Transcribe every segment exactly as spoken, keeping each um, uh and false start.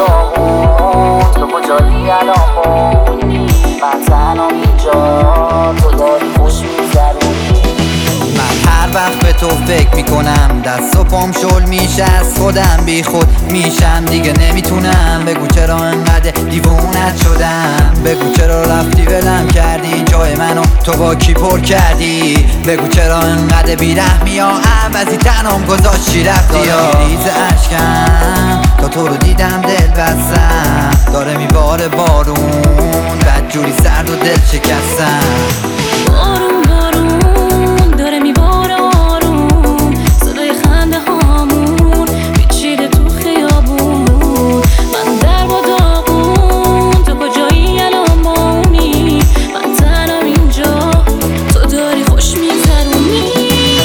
داغون تو کجایی الان؟ من تنها اینجا تو داری خوش میگذرونی. من هر وقت به تو فکر میکنم دست و پام شل میشه از خودم، بی خود میشم دیگه نمیتونم. بگو چرا انقدر دیوونت شدم، بگو چرا رفتی ولم کردی، جای منو تو با کی پر کردی. بگو چرا انقدر بیرحمی یا عوضی تنم گذاشتی رفتی. یا ریز اشکم تا تو رو دیدم دل بستم، داره میباره بارون بدجوری سرد و دل شکستم. بارون بارون داره میباره آروم، صدای خنده هامون پیچیده تو خیابون. من در با داغون تو کجایی الان ماونی، من تنم اینجا تو داری خوش میگذرونی.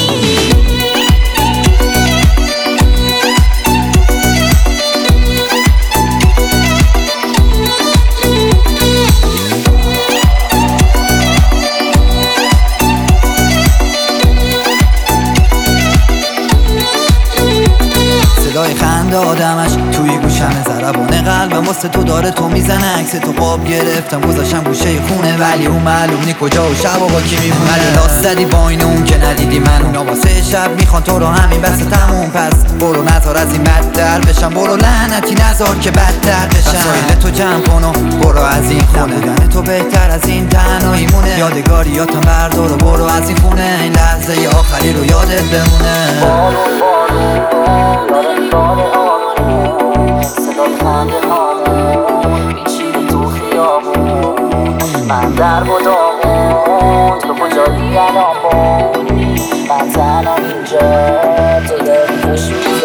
صدای خنده آدمش توی گوشم، ضربان قلبم واسه تو داره تو میزنه. عکس تو قاب گرفتم گذاشتم گوشه خونه، ولی اون معلوم نی کجا و شب و با کی میمونه. من لاست زدی با این اون که ندیدی منو، اونا واسه شب میخوان تو رو همین بسته تموم. پس برو نذار از این بدتر بشم، برو لعنتی نذار که بدتر بشم. وسایل تو جمع کن و برو از این خونه، بودن تو بهتر از این تنهایی مونه. یادگاریاتم بردار و برو از این خونه، این لحظه آخری رو یادت بمونه. بارون بارون داره میباره آروم، صدای خنده هامون پیچیده تو خیابون. من در با داغون تو کجایی الان؟ من تنها اینجا تو داری خوش میگذرونی.